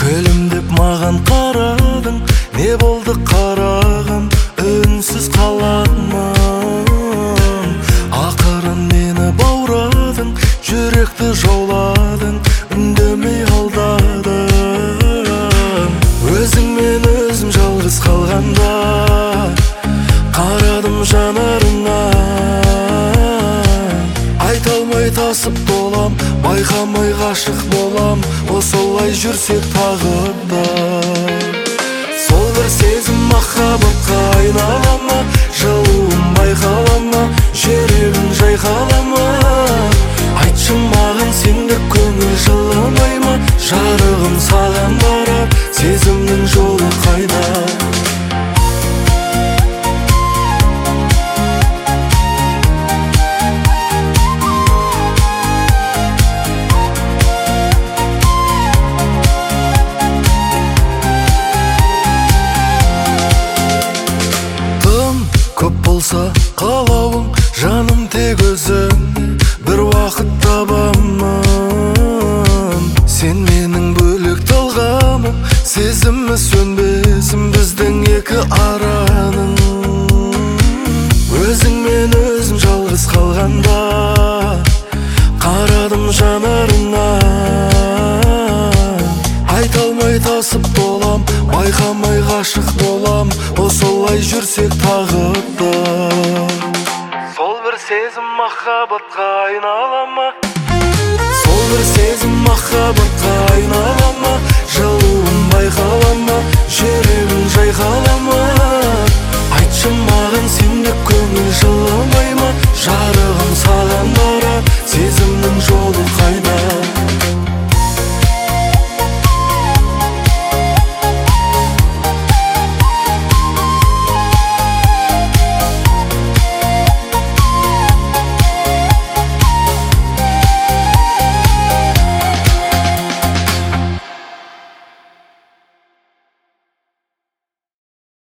Гүлім деп маған қарадың, не болды қарағым, үнсіз қаламын. Ақырын мені баурадың, жүректі жауладың, үндемей алдадың. Өзіңмен өзім жалғыз қалғанда қарадым жанарыңа. Айта алмай тасып болам, байқамай ғашық болам, осылай жүрсек тағы да. Сол бір сезім махаббатқа айнала ма, жылуым байқала ма, жүрегің жайқала ма? Айтшы маған, сенде көңіл жыламай ма? Жарығым саған барар, сезімнің жолы қайда? Көп болса қалауым, жаным тек өзің, бір уақыт табамын. Сен менің бөлек талғамым, сезімі сөнбесін біздің екі араның. Өзіңмен өзім жалғыз қалғанда қарадым жанарыңа. Айта алмай тасып болам, байқамай ғашық болам, осылай жүрсек тағы да. Сол бір сезім махаббатқа айнала ма? Сол бір сезім махаббатқа